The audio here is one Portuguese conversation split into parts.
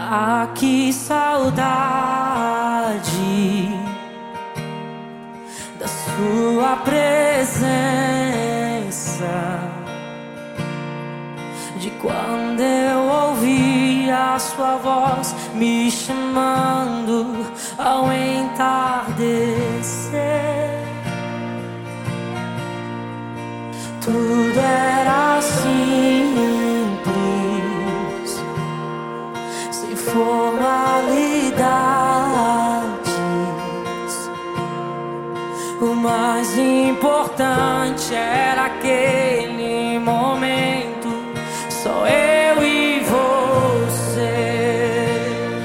Ah, que saudade da sua presença, de quando eu ouvi a sua voz me chamando ao entardecer. Tudo era simples, sem formalidades. O mais importante era aquele momento, só eu e você.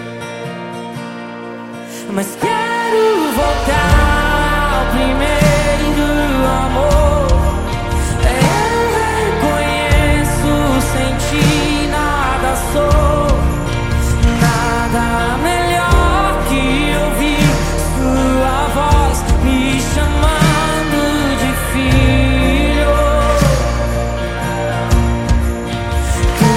Mas quero voltar ao primeiro amor. Eu reconheço, sem ti nada sou, nada melhor que ouvir sua voz me chamando de filho.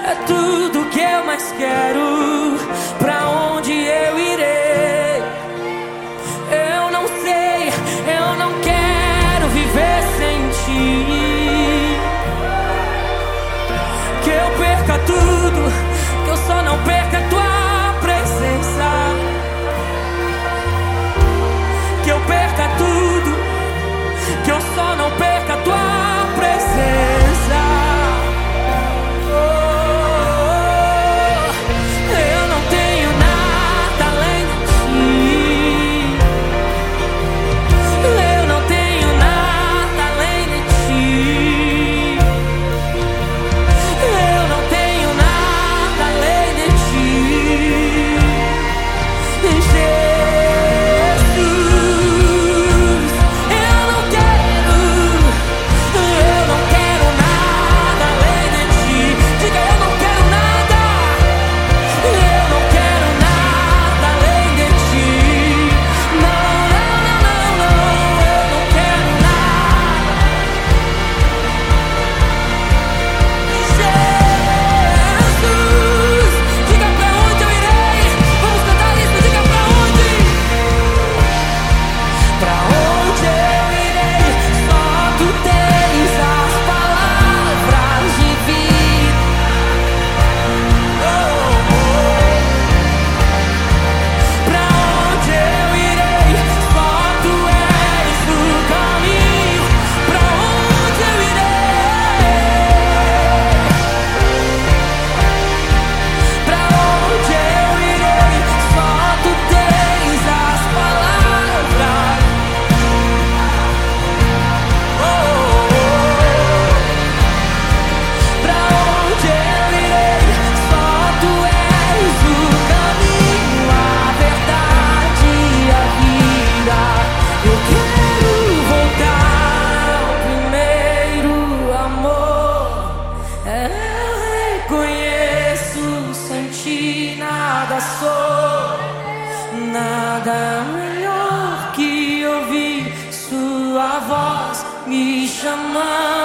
é tudo que eu mais quero. Pra onde eu irei? Eu não sei, eu não quero viver sem ti. Que eu perca tudo, que eu só não perca a tua presença. Que eu perca tudo, que eu só não perca a tua presença. Eu não tenho nada além de ti. Eu não tenho nada além de ti. Eu não tenho nada além de ti. Nada melhor que ouvir sua voz me chamando.